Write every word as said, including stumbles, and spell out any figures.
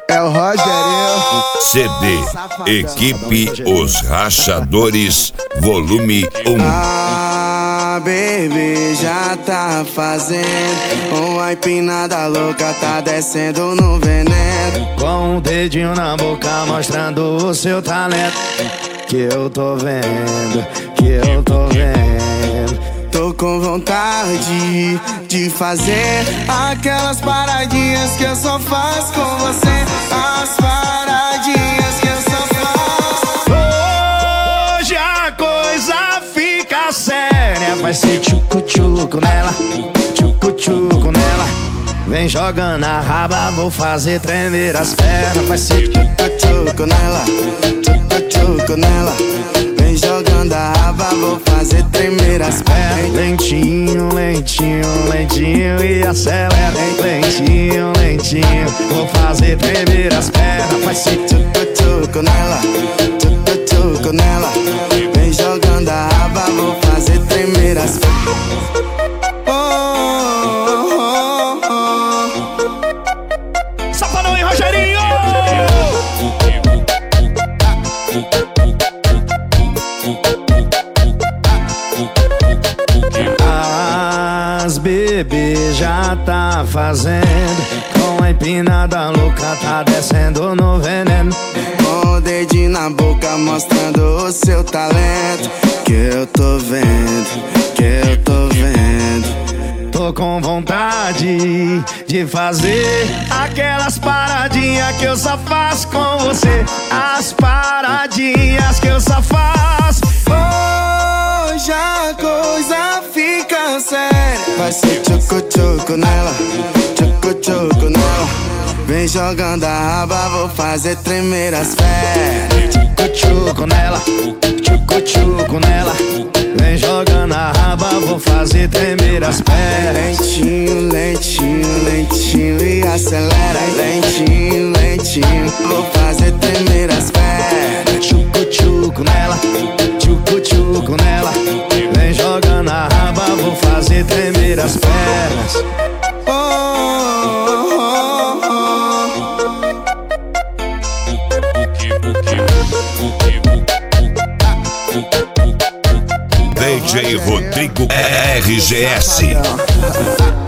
É o Rogerinho. C D Equipe Os Rachadores, volume um. Ah, baby, já tá fazendo uma empinada louca, tá descendo no veneno. Com o dedinho na boca mostrando o seu talento. Que eu tô vendo, que eu tô vendo. Tô com vontade de fazer aquelas paradinhas que eu só faço com você. As paradinhas que eu só faço. Hoje a coisa fica séria. Vai ser tchucu-tchucu nela, tchucu-tchucu nela. Vem jogando a raba, vou fazer tremer as pernas. Vai ser tchucu-tchucu nela, tchucu-tchucu nela. Vem jogando a raba, vou fazer tremer as pernas. Lentinho, lentinho, lentinho e acelera. Lentinho, lentinho, vou fazer tremer as pernas. Vai ser tchucu-tchucu nela, tchucu-tchucu nela. Vem jogando a raba, vou fazer tremer as pernas. Safadão e Rogerinho! As bebê já tá fazendo. Com a empinada louca tá descendo no veneno. Com o dedinho na boca mostrando o seu talento. Que eu tô vendo, que eu tô vendo. Tô com vontade de fazer aquelas paradinhas que eu só faço com você. As paradinhas que eu só faço. Hoje a coisa fica séria. Vai ser tchucu-tchucu nela, tchucu-tchucu nela. Vem jogando a raba, vou fazer tremer as pernas. Tchucu-tchucu nela, tchucu-tchucu nela. Vem jogando a raba, vou fazer tremer as pernas. Lentinho, lentinho, lentinho e acelera. Lentinho, lentinho, vou fazer tremer as pernas. Tchucu-tchucu nela, tchucu-tchucu nela. Vem jogando a raba, vou fazer tremer as pernas. Oh, oh, oh, D J Rodrigo R G S.